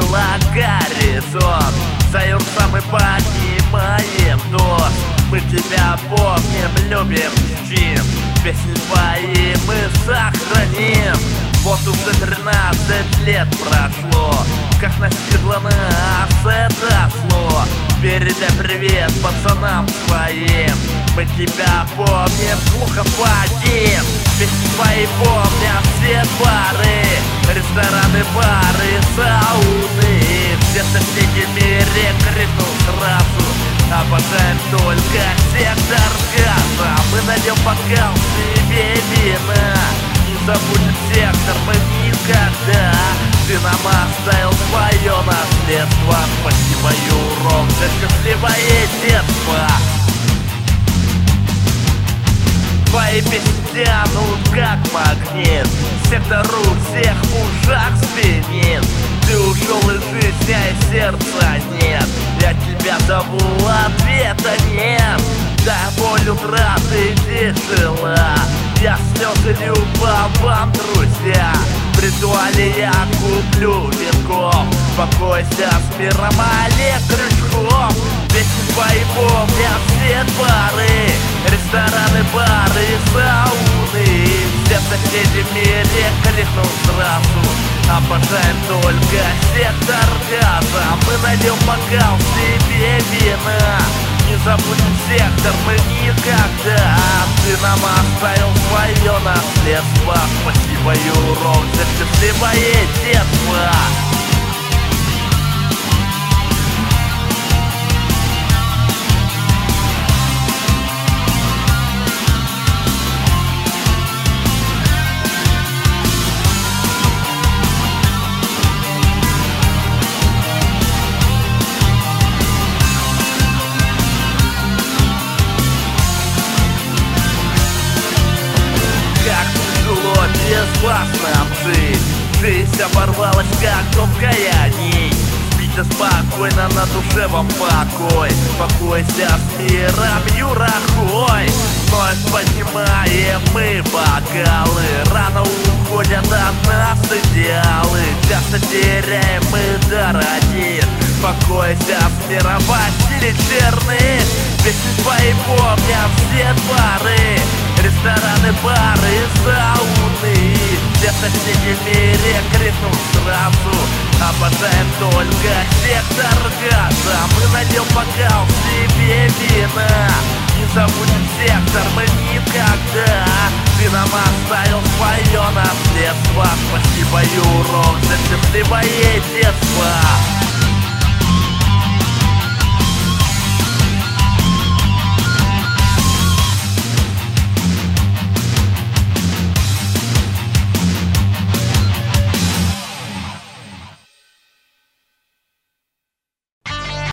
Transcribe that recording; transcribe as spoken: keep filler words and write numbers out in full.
увидела горизонт. Союзом мы поднимаем тост. Мы тебя помним, любим, чтим. Песни твои мы сохраним. Вот уже тринадцать лет прошло, как настигло нас это зло. Передай привет пацанам своим. Мы тебя помним, слуха подим. Песни твои помнят все бары, рестораны, бары, сауны. Все соседи в мире крикнул сразу: обожаем только сектор газа. Мы найдем бокал себе вина, не забудем сектор мы никогда. Ты нам оставил свое наследство. Спасибо, Юрок, за счастливое детство. Твои песни тянут как магнит, сектору всех в ушах звенит. Ты ушел из жизни, а и сердца нет. Я тебя зову, ответа нет. Да, боль утраты тяжела, я слезы лью по вам, друзья. В ритуале я куплю венков. Покойся с миром, Олег Крючков. Песни твои помнят все дворы, рестораны, бары, сауны. Все соседи в мире крикнул сразу: обожаем только сектор газа. Мы найдем бокал себе вина, не забудем сектор мы никогда. Ты нам оставил свое наследство. Спасибо, Юрок, за счастливое детство. Без вас нам жить, жизнь оборвалась, как тонкая нить. Спите спокойно, на душе вам покой. Покойся с миром, Юра Хой. Вновь поднимаем мы бокалы, рано уходят от нас идеалы. Часто теряем мы дорогих. Покойся с миром, Василий Черных. Песни твои помнят все дворы, рестораны, бары, сауны. Все соседи в мире крикнул сразу: обожаем только сектор газа. Мы найдем бокал себе вина, не забудем сектор мы никогда. Ты нам оставил свое наследство. Спасибо, Юрок, за счастливое детство.